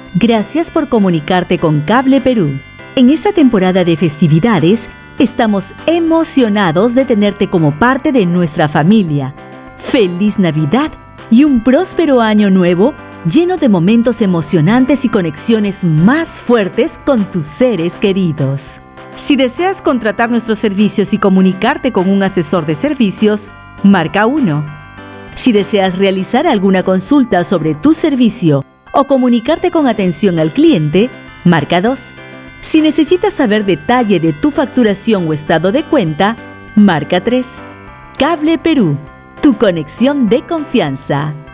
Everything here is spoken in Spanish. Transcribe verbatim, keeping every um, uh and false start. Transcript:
Gracias por comunicarte con Cable Perú. En esta temporada de festividades, estamos emocionados de tenerte como parte de nuestra familia. ¡Feliz Navidad y un próspero año nuevo lleno de momentos emocionantes y conexiones más fuertes con tus seres queridos! Si deseas contratar nuestros servicios y comunicarte con un asesor de servicios, marca uno. Si deseas realizar alguna consulta sobre tu servicio o comunicarte con atención al cliente, marca dos. Si necesitas saber detalle de tu facturación o estado de cuenta, marca tres. Cable Perú, tu conexión de confianza.